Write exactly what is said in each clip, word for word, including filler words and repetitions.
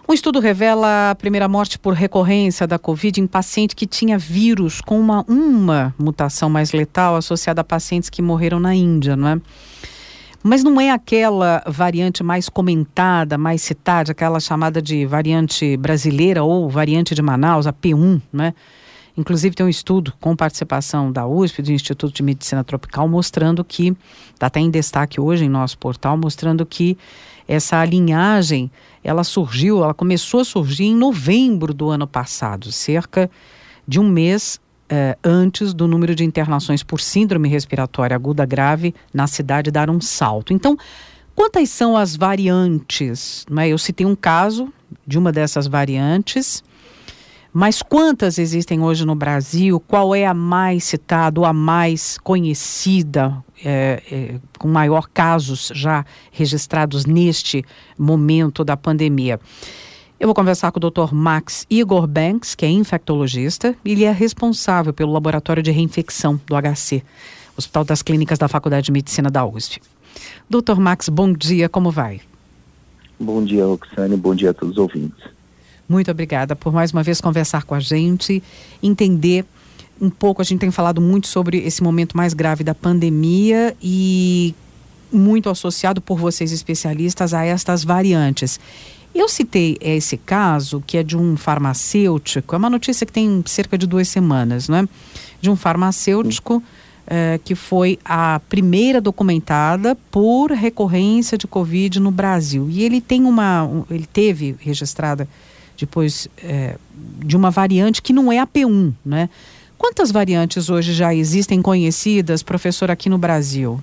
Um estudo revela a primeira morte por recorrência da Covid em paciente que tinha vírus com uma, uma mutação mais letal associada a pacientes que morreram na Índia, não é? Mas não é aquela variante mais comentada, mais citada, aquela chamada de variante brasileira ou variante de Manaus, a P um, né? Inclusive tem um estudo com participação da U S P, do Instituto de Medicina Tropical, mostrando que, está até em destaque hoje em nosso portal, mostrando que essa linhagem, ela surgiu, ela começou a surgir em novembro do ano passado, cerca de um mês eh, antes do número de internações por síndrome respiratória aguda grave na cidade dar um salto. Então, quantas são as variantes? Né? Eu citei um caso de uma dessas variantes, mas quantas existem hoje no Brasil? Qual é a mais citada ou a mais conhecida, é, é, com maior casos já registrados neste momento da pandemia? Eu vou conversar com o doutor Max Igor Banks, que é infectologista, e ele é responsável pelo laboratório de reinfecção do H C, Hospital das Clínicas da Faculdade de Medicina da U S P. doutor Max, bom dia, como vai? Bom dia, Roxane, bom dia a todos os ouvintes. Muito obrigada por mais uma vez conversar com a gente, entender um pouco, a gente tem falado muito sobre esse momento mais grave da pandemia e muito associado por vocês especialistas a estas variantes. Eu citei esse caso, que é de um farmacêutico, é uma notícia que tem cerca de duas semanas, não é? De um farmacêutico eh, que foi a primeira documentada por recorrência de Covid no Brasil. E ele tem uma, um, ele teve registrada depois é, de uma variante que não é a P um, né? Quantas variantes hoje já existem conhecidas, professor, aqui no Brasil?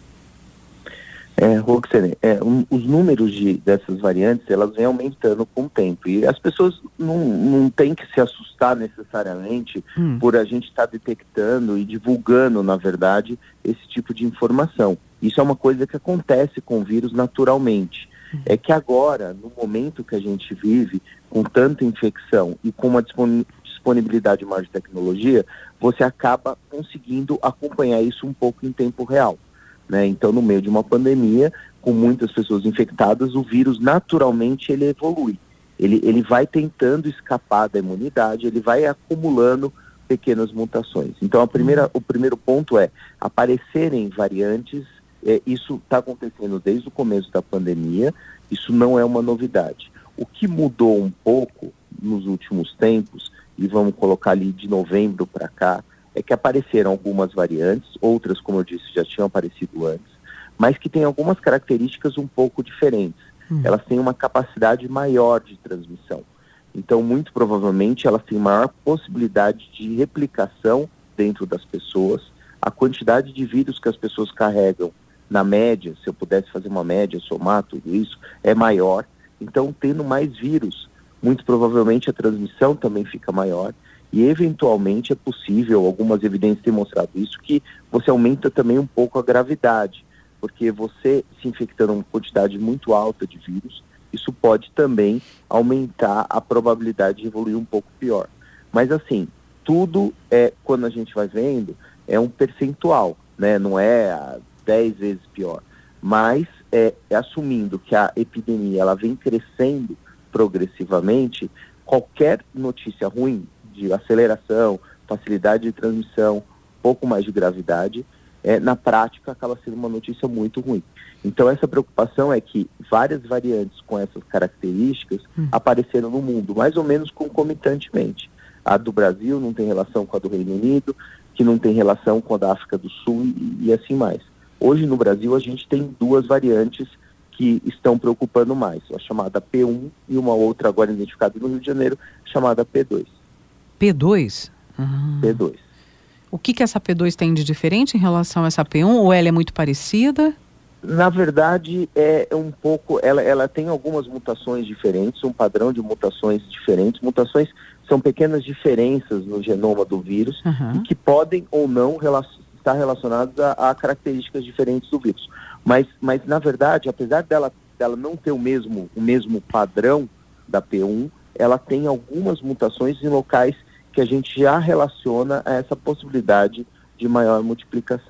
É, Roxane, é, um, os números de, dessas variantes, elas vêm aumentando com o tempo. E as pessoas não, não têm que se assustar necessariamente hum. por a gente estar tá detectando e divulgando, na verdade, esse tipo de informação. Isso é uma coisa que acontece com o vírus naturalmente. Hum. É que agora, no momento que a gente vive, com tanta infecção e com uma disponibilidade maior de tecnologia, você acaba conseguindo acompanhar isso um pouco em tempo real, né? Então, no meio de uma pandemia, com muitas pessoas infectadas, o vírus naturalmente ele evolui. Ele, ele vai tentando escapar da imunidade, ele vai acumulando pequenas mutações. Então, a primeira, o primeiro ponto é aparecerem variantes. É, isso está acontecendo desde o começo da pandemia, isso não é uma novidade. O que mudou um pouco nos últimos tempos, e vamos colocar ali de novembro para cá, é que apareceram algumas variantes, outras, como eu disse, já tinham aparecido antes, mas que têm algumas características um pouco diferentes. Hum. Elas têm uma capacidade maior de transmissão. Então, muito provavelmente, elas têm maior possibilidade de replicação dentro das pessoas. A quantidade de vírus que as pessoas carregam, na média, se eu pudesse fazer uma média, somar tudo isso, é maior. Então, tendo mais vírus, muito provavelmente a transmissão também fica maior e, eventualmente, é possível, algumas evidências têm mostrado isso, que você aumenta também um pouco a gravidade, porque você se infectando uma quantidade muito alta de vírus, isso pode também aumentar a probabilidade de evoluir um pouco pior. Mas, assim, tudo é, quando a gente vai vendo, é um percentual, né? Não é dez vezes pior, mas É, é assumindo que a epidemia ela vem crescendo progressivamente, qualquer notícia ruim de aceleração, facilidade de transmissão, pouco mais de gravidade, é, na prática acaba sendo uma notícia muito ruim. Então essa preocupação é que várias variantes com essas características hum. apareceram no mundo, mais ou menos concomitantemente. A do Brasil não tem relação com a do Reino Unido, que não tem relação com a da África do Sul e, e assim mais. Hoje no Brasil a gente tem duas variantes que estão preocupando mais, a chamada P um e uma outra agora identificada no Rio de Janeiro, chamada P dois. P dois? Uhum. P dois. O que, que essa P dois tem de diferente em relação a essa P um? Ou ela é muito parecida? Na verdade, é um pouco, ela, ela tem algumas mutações diferentes, um padrão de mutações diferentes. Mutações são pequenas diferenças no genoma do vírus uhum. e que podem ou não relacionar está relacionados a, a características diferentes do vírus. Mas, mas, na verdade, apesar dela, dela não ter o mesmo, o mesmo padrão da P um, ela tem algumas mutações em locais que a gente já relaciona a essa possibilidade de maior multiplicação.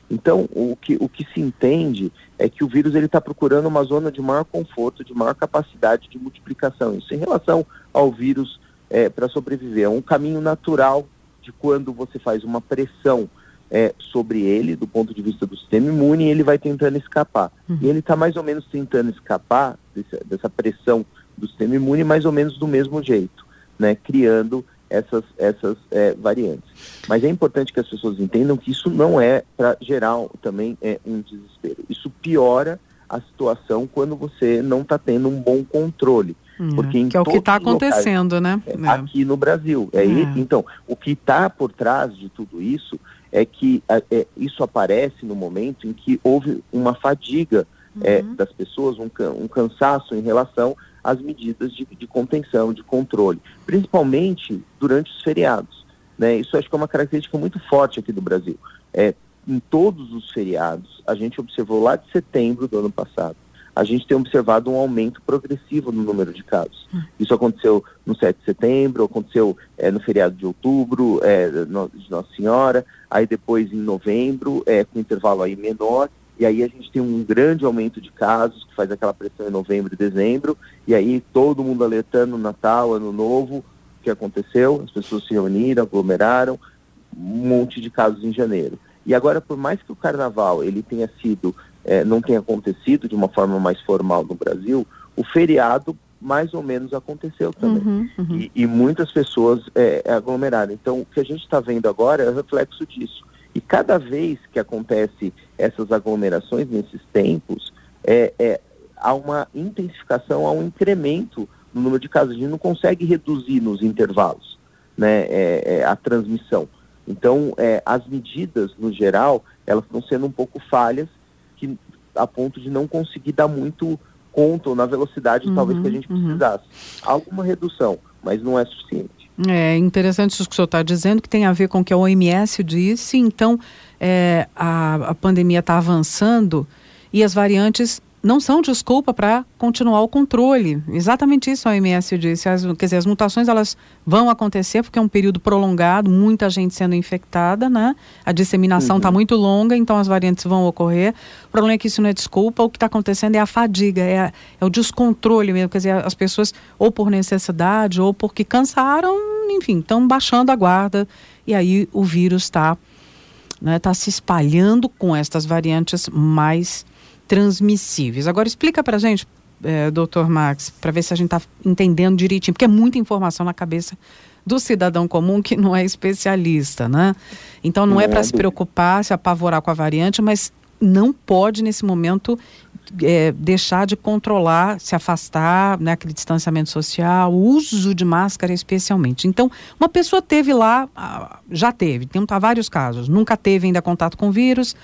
Então, o que, o que se entende é que o vírus está procurando uma zona de maior conforto, de maior capacidade de multiplicação. Isso em relação ao vírus é, para sobreviver. É um caminho natural de quando você faz uma pressão é, sobre ele, do ponto de vista do sistema imune, ele vai tentando escapar. Uhum. E ele está mais ou menos tentando escapar desse, dessa pressão do sistema imune, mais ou menos do mesmo jeito, né? Criando essas, essas é, variantes. Mas é importante que as pessoas entendam que isso não é para gerar também é, um desespero. Isso piora a situação quando você não está tendo um bom controle. É, porque em que é o que está acontecendo, locais, né? É, aqui no Brasil. É, é. E, então, o que está por trás de tudo isso é que é, isso aparece no momento em que houve uma fadiga uhum. é, das pessoas, um, um cansaço em relação às medidas de, de contenção, de controle, principalmente durante os feriados, né? Isso acho que é uma característica muito forte aqui do Brasil. É, em todos os feriados, a gente observou lá de setembro do ano passado, a gente tem observado um aumento progressivo no número de casos. Hum. Isso aconteceu no sete de setembro, aconteceu é, no feriado de outubro, é, no, de Nossa Senhora, aí depois em novembro, é, com intervalo aí menor, e aí a gente tem um grande aumento de casos, que faz aquela pressão em novembro e dezembro, e aí todo mundo alertando Natal, Ano Novo, o que aconteceu, as pessoas se reuniram, aglomeraram, um monte de casos em janeiro. E agora, por mais que o Carnaval ele tenha sido, é, não tenha acontecido de uma forma mais formal no Brasil, o feriado mais ou menos aconteceu também. Uhum, uhum. E, e muitas pessoas é, aglomeraram. Então, o que a gente está vendo agora é o reflexo disso. E cada vez que acontece essas aglomerações nesses tempos, é, é, há uma intensificação, há um incremento no número de casos. A gente não consegue reduzir nos intervalos, né, é, é, a transmissão. Então, é, as medidas, no geral, elas estão sendo um pouco falhas, que, a ponto de não conseguir dar muito conta, ou na velocidade, uhum, talvez, que a gente precisasse. Uhum. Há alguma redução, mas não é suficiente. É interessante isso que o senhor está dizendo, que tem a ver com o que a O M S disse. Então, é, a, a pandemia está avançando e as variantes não são desculpa para continuar o controle. Exatamente isso a O M S disse. As, quer dizer, as mutações elas vão acontecer porque é um período prolongado, muita gente sendo infectada, né? A disseminação está uhum. muito longa, então as variantes vão ocorrer. O problema é que isso não é desculpa, o que está acontecendo é a fadiga, é, a, é o descontrole mesmo. Quer dizer, as pessoas, ou por necessidade, ou porque cansaram, enfim, estão baixando a guarda, e aí o vírus está, né, tá se espalhando com estas variantes mais transmissíveis. Agora explica pra gente, é, doutor Max, para ver se a gente está entendendo direitinho, porque é muita informação na cabeça do cidadão comum que não é especialista, né? Então não é para se preocupar, se apavorar com a variante, mas não pode nesse momento é, deixar de controlar, se afastar, né, aquele distanciamento social, o uso de máscara especialmente. Então, uma pessoa teve lá, já teve, tem vários casos, nunca teve ainda contato com o vírus,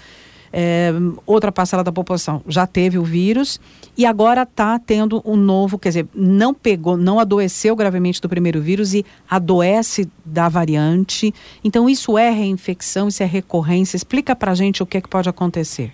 É, outra parcela da população já teve o vírus e agora está tendo um novo, quer dizer, não pegou, não adoeceu gravemente do primeiro vírus e adoece da variante. Então isso é reinfecção, isso é recorrência. Explica pra gente o que é que pode acontecer.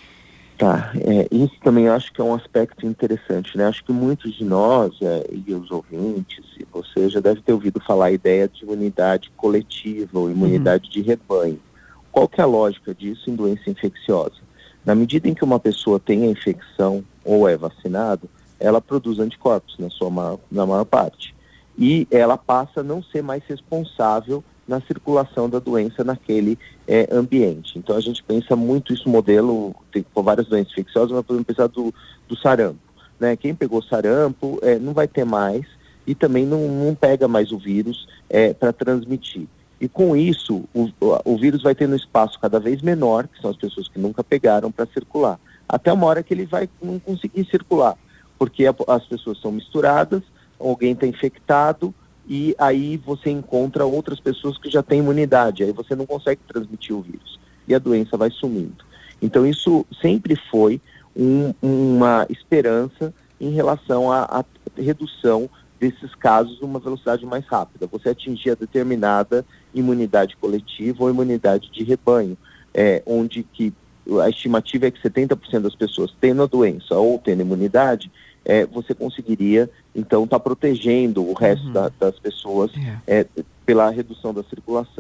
Tá, é, isso também eu acho que é um aspecto interessante, né? Acho que muitos de nós, é, e os ouvintes, e você já deve ter ouvido falar a ideia de imunidade coletiva ou imunidade uhum. de rebanho. Qual que é a lógica disso em doença infecciosa? Na medida em que uma pessoa tem a infecção ou é vacinado, ela produz anticorpos na sua maior, na maior parte. E ela passa a não ser mais responsável na circulação da doença naquele é, ambiente. Então a gente pensa muito isso, modelo, tem várias doenças infecciosas, mas podemos pensar do, do sarampo, né? Quem pegou sarampo é, não vai ter mais e também não, não pega mais o vírus é, para transmitir. E com isso, o, o vírus vai tendo um espaço cada vez menor, que são as pessoas que nunca pegaram, para circular. Até uma hora que ele vai não conseguir circular, porque a, as pessoas são misturadas, alguém está infectado, e aí você encontra outras pessoas que já têm imunidade, aí você não consegue transmitir o vírus, e a doença vai sumindo. Então isso sempre foi um, uma esperança em relação à, à redução desses casos numa velocidade mais rápida. Você atingia determinada imunidade coletiva ou imunidade de rebanho, é, onde que a estimativa é que setenta por cento das pessoas tendo a doença ou tendo imunidade, é, você conseguiria, então, estar tá protegendo o resto uhum. da, das pessoas yeah. é, pela redução da circulação.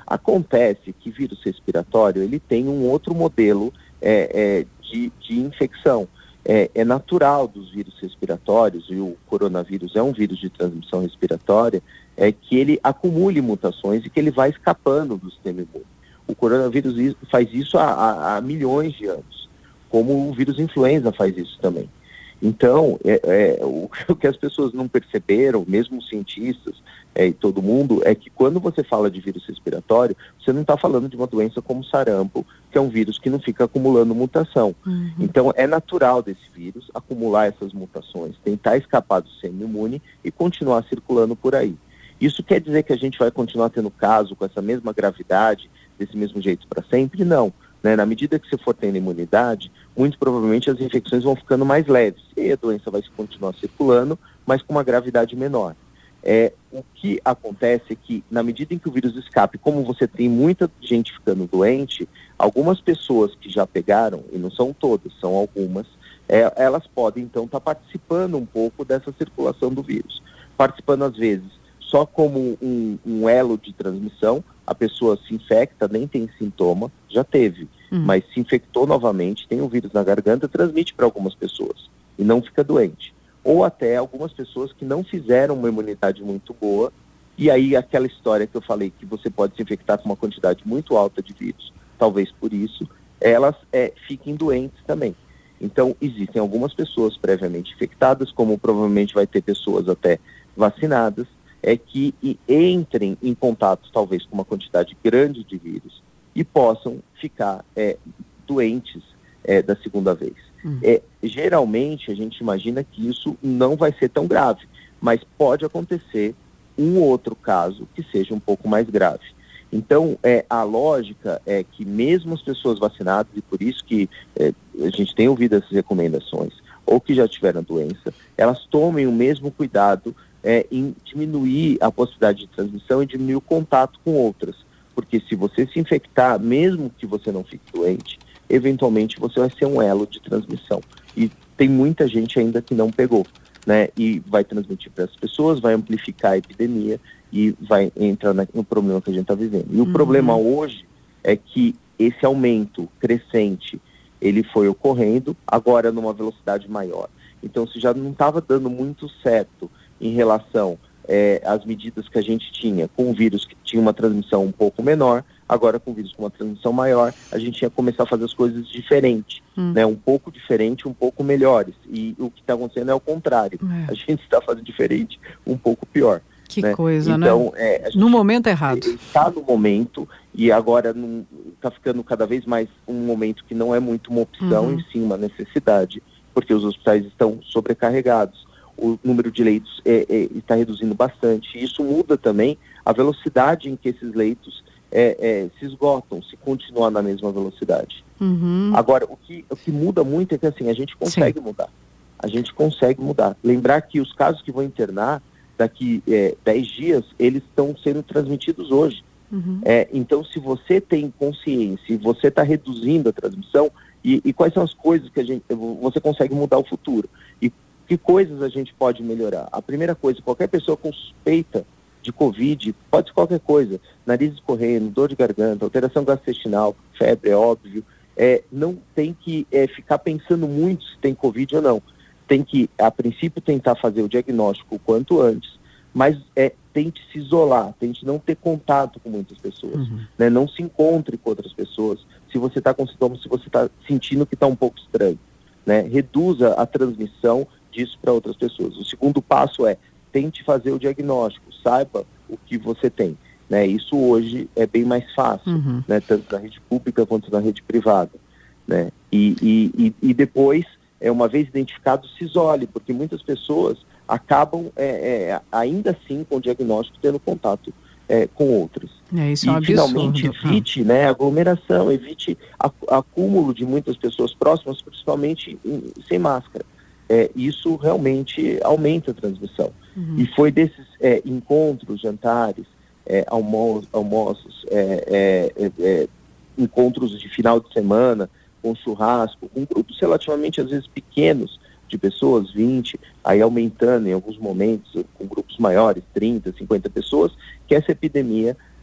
Acontece que vírus respiratório, ele tem um outro modelo é, é, de, de infecção. É, é natural dos vírus respiratórios, e o coronavírus é um vírus de transmissão respiratória, é que ele acumule mutações e que ele vai escapando do sistema imune. O coronavírus faz isso há, há, há milhões de anos, como o vírus influenza faz isso também. Então, é, é, o, o que as pessoas não perceberam, mesmo os cientistas é, e todo mundo, é que quando você fala de vírus respiratório, você não está falando de uma doença como sarampo, que é um vírus que não fica acumulando mutação. Uhum. Então, é natural desse vírus acumular essas mutações, tentar escapar do sistema imune e continuar circulando por aí. Isso quer dizer que a gente vai continuar tendo caso com essa mesma gravidade, desse mesmo jeito para sempre? Não. Né? Na medida que você for tendo imunidade, muito provavelmente as infecções vão ficando mais leves e a doença vai continuar circulando, mas com uma gravidade menor. É, o que acontece é que, na medida em que o vírus escape, como você tem muita gente ficando doente, algumas pessoas que já pegaram, e não são todas, são algumas, é, elas podem então estar tá participando um pouco dessa circulação do vírus. Participando às vezes só como um, um elo de transmissão, a pessoa se infecta, nem tem sintoma, já teve, uhum. mas se infectou novamente, tem o vírus na garganta, transmite para algumas pessoas e não fica doente. Ou até algumas pessoas que não fizeram uma imunidade muito boa, e aí aquela história que eu falei, que você pode se infectar com uma quantidade muito alta de vírus, talvez por isso, elas é, fiquem doentes também. Então, existem algumas pessoas previamente infectadas, como provavelmente vai ter pessoas até vacinadas, é que e entrem em contato talvez com uma quantidade grande de vírus e possam ficar é, doentes é, da segunda vez. Hum. É, geralmente a gente imagina que isso não vai ser tão grave, mas pode acontecer um outro caso que seja um pouco mais grave. Então, é, a lógica é que mesmo as pessoas vacinadas, e por isso que é, a gente tem ouvido essas recomendações, ou que já tiveram doença, elas tomem o mesmo cuidado É, em diminuir a possibilidade de transmissão e diminuir o contato com outras. Porque se você se infectar, mesmo que você não fique doente, eventualmente você vai ser um elo de transmissão. E tem muita gente ainda que não pegou, né? E vai transmitir para as pessoas, vai amplificar a epidemia e vai entrar no problema que a gente está vivendo. E o uhum. problema hoje é que esse aumento crescente, ele foi ocorrendo agora numa velocidade maior. Então, se já não estava dando muito certo em relação é, às medidas que a gente tinha com o vírus que tinha uma transmissão um pouco menor, agora com o vírus com uma transmissão maior, a gente ia começar a fazer as coisas diferente, hum. né? Um pouco diferente, um pouco melhores. E o que está acontecendo é o contrário. É. A gente está fazendo diferente, um pouco pior. Que né? coisa, então, né? É, a gente no momento errado. Está no momento, e agora está ficando cada vez mais um momento que não é muito uma opção, uhum. e sim uma necessidade, porque os hospitais estão sobrecarregados. O número de leitos é, é, está reduzindo bastante. E isso muda também a velocidade em que esses leitos é, é, se esgotam, se continuar na mesma velocidade. Uhum. Agora, o que, o que muda muito é que assim, a gente consegue Sim. mudar. A gente consegue mudar. Lembrar que os casos que vão internar daqui é, dez dias, eles estão sendo transmitidos hoje. Uhum. É, então, se você tem consciência e você está reduzindo a transmissão, e, e quais são as coisas que a gente, você consegue mudar o futuro? E que coisas a gente pode melhorar? A primeira coisa, qualquer pessoa com suspeita de Covid, pode ser qualquer coisa, nariz escorrendo, dor de garganta, alteração gastrointestinal, febre, é óbvio, é, não tem que é, ficar pensando muito se tem Covid ou não. Tem que, a princípio, tentar fazer o diagnóstico o quanto antes, mas é, tente se isolar, tente não ter contato com muitas pessoas, uhum. né? Não se encontre com outras pessoas. Se você está com sintomas, se você está sentindo que está um pouco estranho, né? Reduza a transmissão disso para outras pessoas. O segundo passo é, tente fazer o diagnóstico, saiba o que você tem, né? Isso hoje é bem mais fácil, uhum. né? Tanto na rede pública quanto na rede privada, né? E, e, e, e depois, é, uma vez identificado, se isole, porque muitas pessoas acabam é, é, ainda assim com o diagnóstico tendo contato é, com outras. É, isso e é um finalmente absurdo. evite, né, aglomeração, evite acúmulo de muitas pessoas próximas, principalmente em, sem máscara. É, isso realmente aumenta a transmissão. Uhum. E foi desses é, encontros, jantares, é, almo almoços, é, é, é, encontros de final de semana, com churrasco, com grupos relativamente, às vezes, pequenos de pessoas, vinte, aí aumentando em alguns momentos, com grupos maiores, trinta, cinquenta pessoas, que essa epidemia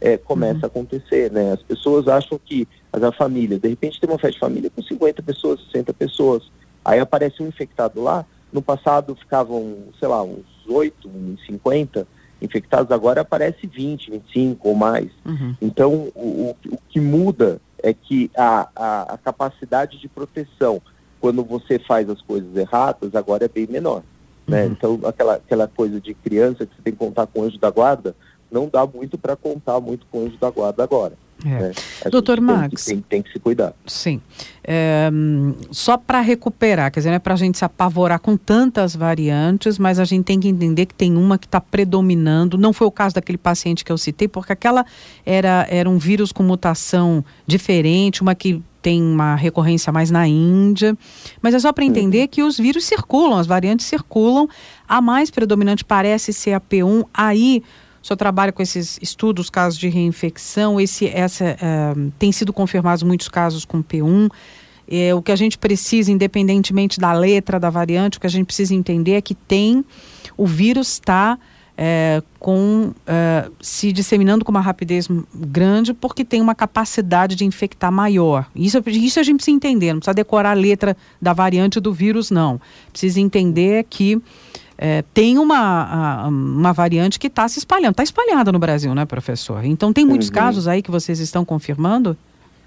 é, começa uhum. a acontecer, né? As pessoas acham que, a família, de repente tem uma festa de família com cinquenta pessoas, sessenta pessoas, aí aparece um infectado lá, no passado ficavam, sei lá, uns oito, uns cinquenta infectados, agora aparece vinte, vinte e cinco ou mais. Uhum. Então, o, o que muda é que a, a, a capacidade de proteção, quando você faz as coisas erradas, agora é bem menor. Né? Uhum. Então, aquela, aquela coisa de criança que você tem que contar com o anjo da guarda, não dá muito para contar muito com o anjo da guarda agora. É. Né? Doutor Max, tem, tem, tem que se cuidar. Sim. É, só para recuperar, quer dizer, não é para a gente se apavorar com tantas variantes, mas a gente tem que entender que tem uma que está predominando. Não foi o caso daquele paciente que eu citei, porque aquela era, era um vírus com mutação diferente, uma que tem uma recorrência mais na Índia, mas é só para entender uhum. que os vírus circulam, as variantes circulam. A mais predominante parece ser a P um, aí o senhor trabalha com esses estudos, casos de reinfecção, esse, essa, uh, tem sido confirmados muitos casos com P um. É, o que a gente precisa, independentemente da letra da variante, o que a gente precisa entender é que tem, o vírus está é, com, uh, se disseminando com uma rapidez grande, porque tem uma capacidade de infectar maior. Isso, isso a gente precisa entender, não precisa decorar a letra da variante do vírus, não. Precisa entender que É, tem uma, uma variante que está se espalhando, está espalhada no Brasil, né, professor? Então tem muitos uhum. casos aí que vocês estão confirmando?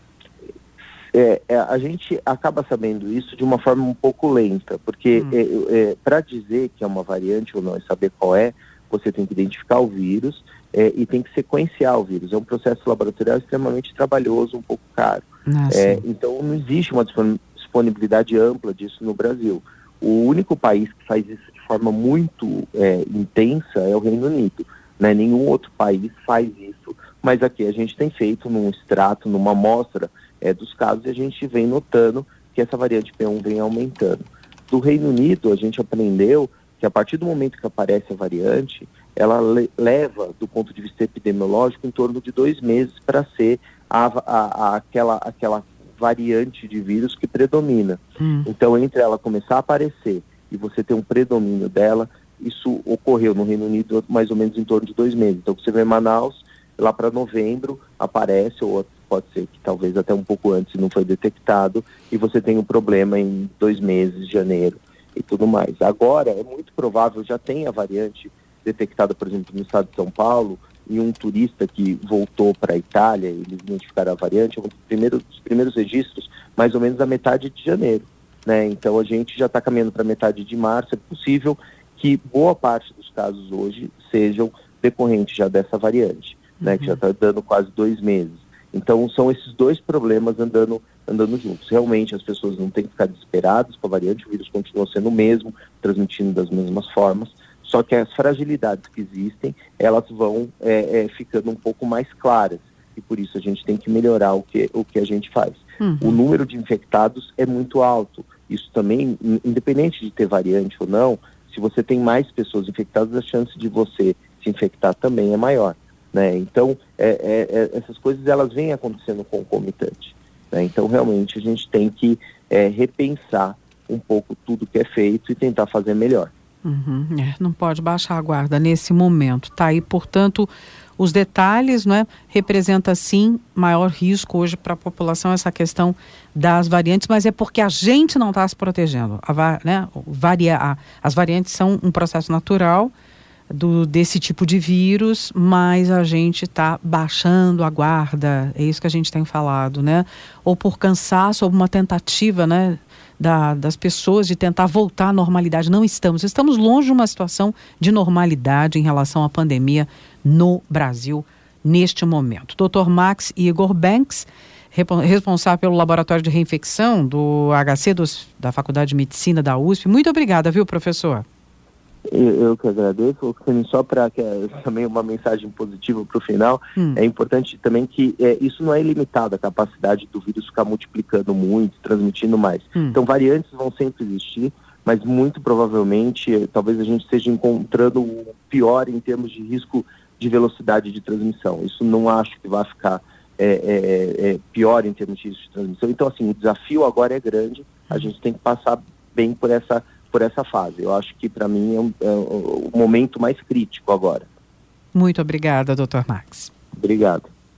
É, é, a gente acaba sabendo isso de uma forma um pouco lenta, porque hum. é, é, para dizer que é uma variante ou não e saber qual é, você tem que identificar o vírus é, e tem que sequenciar o vírus. É um processo laboratorial extremamente trabalhoso, um pouco caro. Ah, é, então não existe uma disponibilidade ampla disso no Brasil. O único país que faz isso de forma muito é, intensa é o Reino Unido. Né? Nenhum outro país faz isso, mas aqui a gente tem feito num extrato, numa amostra é, dos casos, e a gente vem notando que essa variante P um vem aumentando. Do Reino Unido, a gente aprendeu que a partir do momento que aparece a variante, ela le- leva, do ponto de vista epidemiológico, em torno de dois meses para ser a, a, a, aquela, aquela variante de vírus que predomina. Hum. Então, entre ela começar a aparecer e você ter um predomínio dela, isso ocorreu no Reino Unido mais ou menos em torno de dois meses. Então, você vê em Manaus, lá para novembro, aparece, ou pode ser que talvez até um pouco antes não foi detectado, e você tem um problema em dois meses, janeiro e tudo mais. Agora, é muito provável, já tem a variante detectada, por exemplo, no estado de São Paulo, e um turista que voltou para a Itália, eles identificaram a variante, um dos primeiros, dos primeiros registros, mais ou menos a metade de janeiro. Né? Então a gente já está caminhando para metade de março. É possível que boa parte dos casos hoje sejam decorrentes já dessa variante, uhum. né? Que já está dando quase dois meses. Então são esses dois problemas andando, andando juntos. Realmente as pessoas não têm que ficar desesperadas com a variante, o vírus continua sendo o mesmo, transmitindo das mesmas formas. Só que as fragilidades que existem, elas vão é, é, ficando um pouco mais claras. E por isso a gente tem que melhorar o que, o que a gente faz. Uhum. O número de infectados é muito alto. Isso também, independente de ter variante ou não, se você tem mais pessoas infectadas, a chance de você se infectar também é maior. Né? Então, é, é, é, essas coisas elas vêm acontecendo concomitante. Né? Então, realmente, a gente tem que é, repensar um pouco tudo que é feito e tentar fazer melhor. Uhum, é, não pode baixar a guarda nesse momento. Tá aí, portanto, os detalhes, né? Representa sim maior risco hoje para a população essa questão das variantes, mas é porque a gente não está se protegendo. A, né, varia, a, as variantes são um processo natural do, desse tipo de vírus, mas a gente está baixando a guarda, é isso que a gente tem falado, né? Ou por cansaço, ou uma tentativa, né? Da, das pessoas de tentar voltar à normalidade. Não estamos, estamos longe de uma situação de normalidade em relação à pandemia no Brasil neste momento. doutor Max Igor Banks, responsável pelo Laboratório de Reinfecção do H C dos, da Faculdade de Medicina da U S P. Muito obrigada, viu, professor? Eu, eu que agradeço. Só para que é, também uma mensagem positiva para o final, hum. é importante também que é, isso não é ilimitado, a capacidade do vírus ficar multiplicando muito, transmitindo mais. Hum. Então, variantes vão sempre existir, mas muito provavelmente, talvez a gente esteja encontrando o pior em termos de risco de velocidade de transmissão. Isso não acho que vai ficar é, é, é, pior em termos de risco de transmissão. Então, assim, o desafio agora é grande, a gente tem que passar bem por essa por essa fase. Eu acho que para mim é, um, é o momento mais crítico agora. Muito obrigada, doutor Max. Obrigado.